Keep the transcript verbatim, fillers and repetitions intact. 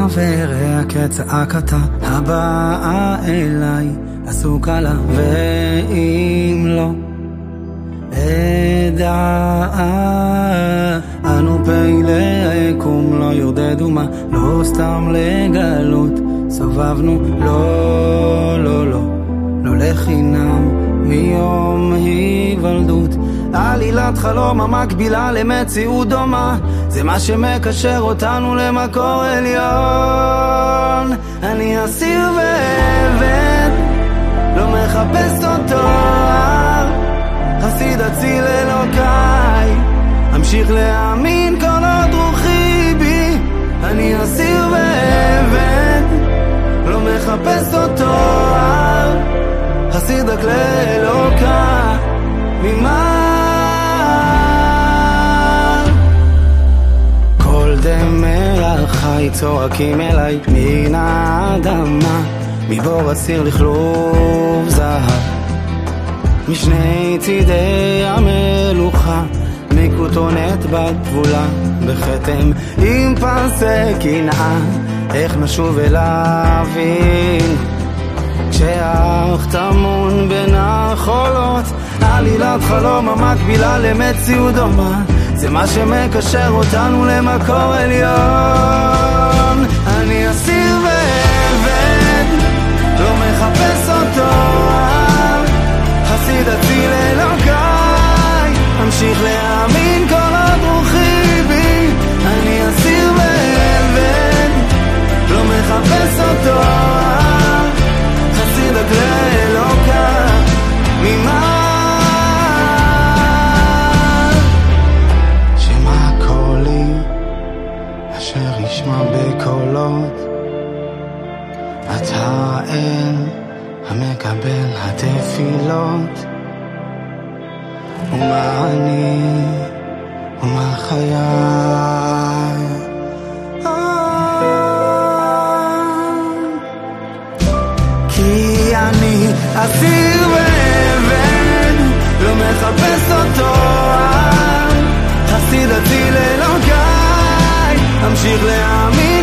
וראה כצעקתה הבאה אליי עסוקה לה, ואם לא אדע אנו פעילי היקום לא יורדדו מה לא סתם לגלות סובבנו לא לא לא לא לחינם מיום היוולדות עלילת חלום המקבילה למציאות דומה זה מה שמקשר אותנו למקור עליון אני אסיר ועבד לא מחפש אותו חסיד אציל אלוקיי אמשיך להאמין כל עוד רוחי בי אני אסיר ועבד לא מחפש אותו חסיד רק לאלוקיי ממעל כל דמר חי צועקים אליי מן האדמה מבור אסיר לכלוב זהב משני צידי המלוכה מקוטונת בגבולה בחתם עם פסי קנאה איך נשוב ולהבין כשאך טמון בין החולות עלילת חלום המקבילה למציאות דומה זה מה שמקשר אותנו למקור עליון אני אסיר ועבד לא מחפש אותו חסיד אציל אלוקיי אמשיך להאמין כל עוד רוחי בי אני אסיר ועבד לא מחפש אותו חסיד רק לאלוקיי ממעל שמע קולי אשר ישמע בקולות אתה אל המקבל התפילות ומה אני ומה חיי כי אני אסיר ועבד לא מחפש אותו חסיד אציל אלוקיי אמשיך להאמין